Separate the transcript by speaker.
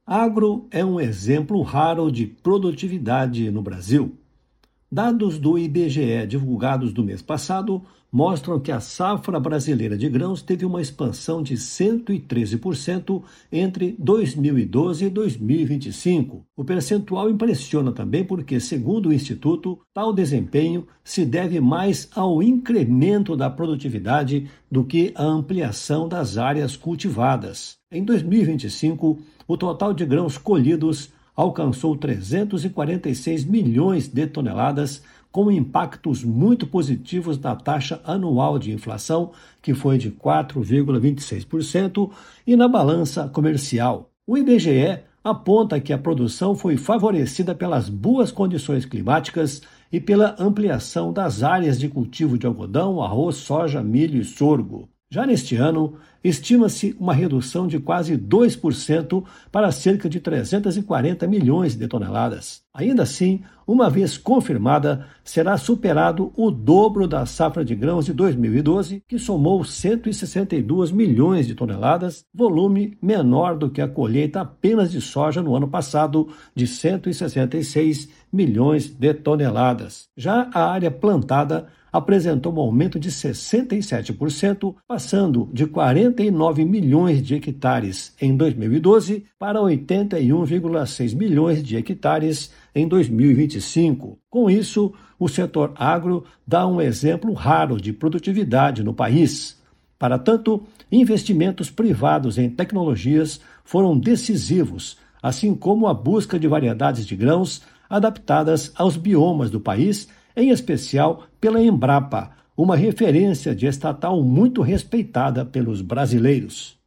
Speaker 1: Agro é um exemplo raro de produtividade no Brasil. Dados do IBGE divulgados no mês passado mostram que a safra brasileira de grãos teve uma expansão de 113% entre 2012 e 2025. O percentual impressiona também porque, segundo o Instituto, tal desempenho se deve mais ao incremento da produtividade do que à ampliação das áreas cultivadas. Em 2025, o total de grãos colhidos alcançou 346 milhões de toneladas, com impactos muito positivos na taxa anual de inflação, que foi de 4,26%, e na balança comercial. O IBGE aponta que a produção foi favorecida pelas boas condições climáticas e pela ampliação das áreas de cultivo de algodão, arroz, soja, milho e sorgo. Já neste ano, estima-se uma redução de quase 2% para cerca de 340 milhões de toneladas. Ainda assim, uma vez confirmada, será superado o dobro da safra de grãos de 2012, que somou 162 milhões de toneladas, volume menor do que a colheita apenas de soja no ano passado, de 166 milhões de toneladas. Já a área plantada apresentou um aumento de 67%, passando de 49 milhões de hectares em 2012 para 81,6 milhões de hectares em 2025. Com isso, o setor agro dá um exemplo raro de produtividade no país. Para tanto, investimentos privados em tecnologias foram decisivos, assim como a busca de variedades de grãos adaptadas aos biomas do país, em especial pela Embrapa, uma referência de estatal muito respeitada pelos brasileiros.